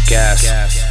Gas.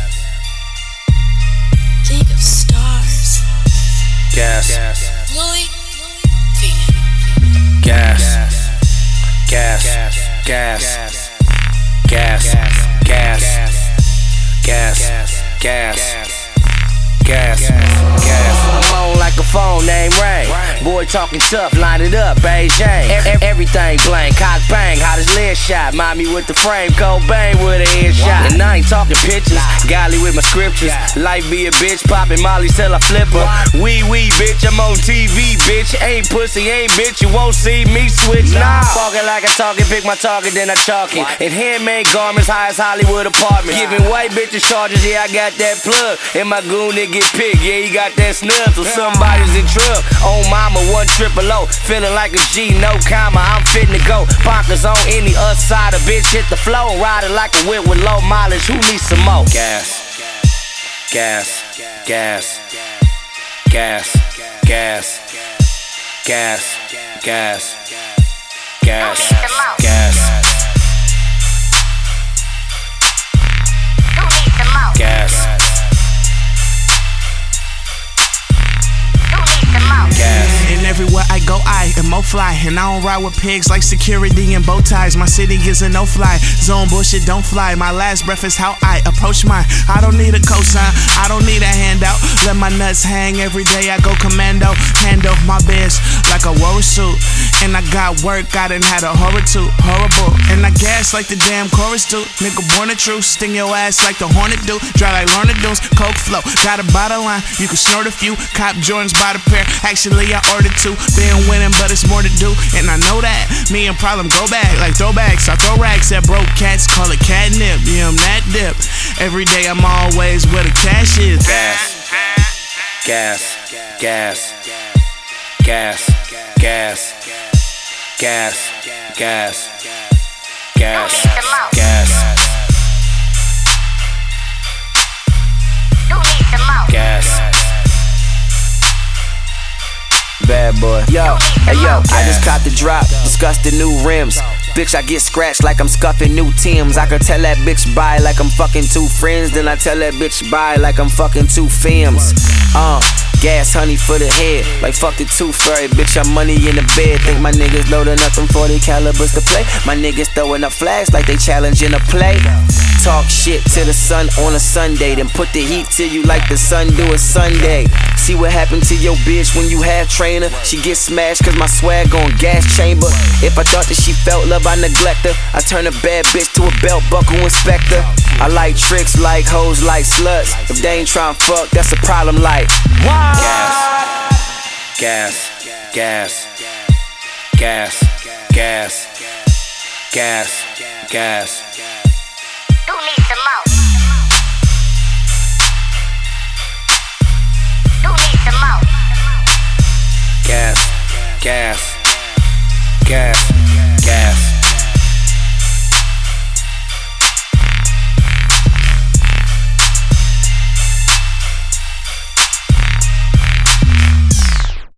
League of Stars. Gas. Louis V. Gas. Gas. Gas. Gas. Gas. Gas. Gas. Gas. I'm on like a phone named Ray. Boy talking tough, line it up, Beijing. Everything blank, cock bang, hot as lead shot. Mommy with the frame, Cobain with a headshot. And I ain't talking pictures, golly with my scriptures. Life be a bitch, popping Molly till I flip her. Wee, bitch, I'm on TV, bitch. Ain't pussy, ain't bitch, you won't see me switch. Nah, walking like I talking, pick my target, then I chalk it. And handmade garments, high as Hollywood apartments. Giving white bitches charges, yeah, I got that plug. And my goon, they get picked, yeah, he got that snub. So somebody's in trouble. Oh mama, 100O, feeling like a G, no comma. I'm fitting to go. Bonkers on any other side, a bitch hit the flow. Riding like a whip with low mileage. Who needs some more? Gas, gas, gas, gas, gas, gas, gas, gas, gas. And everywhere I go, I am fly. And I don't ride with pigs like security and bow ties. My city is a no-fly zone, bullshit don't fly. My last breath is how I approach mine. I don't need a cosign, I don't need a handout. Let my nuts hang every day, I go commando. Handle my biz like a war suit. And I got work, I done had a horror too. Horrible, and I gas like the damn chorus do. Nigga born the truth, sting your ass like the hornet do. Dry like Lorna Dooms, coke flow. Got a bottle line, you can snort a few. Cop Jordans by the pair, actually I ordered two. Been winning, but it's more to do, and I know that. Me and Problem go back like throwbacks. I throw racks at broke cats, call it catnip. Yeah, I'm that dip. Every day I'm always where the cash is. Gas, gas, gas, gas, gas, gas, gas, gas, gas, gas. Bad boy. Yo, hey yo, I just caught the drop, discussed the new rims. Bitch, I get scratched like I'm scuffing new Timbs. I could tell that bitch bye like I'm fucking two friends. Then I tell that bitch bye like I'm fucking two films. Gas honey for the head, like fuck the tooth fairy. Bitch, I'm money in the bed. Think my niggas loading up them 40 calibers to play. My niggas throwing up flags like they challenging a play. Talk shit to the sun on a Sunday, then put the heat to you like the sun do a Sunday. See what happened to your bitch when you have trainer? She get smashed cause my swag on gas chamber. If I thought that she felt love, I neglect her. I turn a bad bitch to a belt buckle inspector. I like tricks, like hoes, like sluts. If they ain't tryna fuck, that's a problem like what? Gas, gas, gas, gas, gas, gas, gas. Who needs some more? Who needs some more? Gas, gas, gas.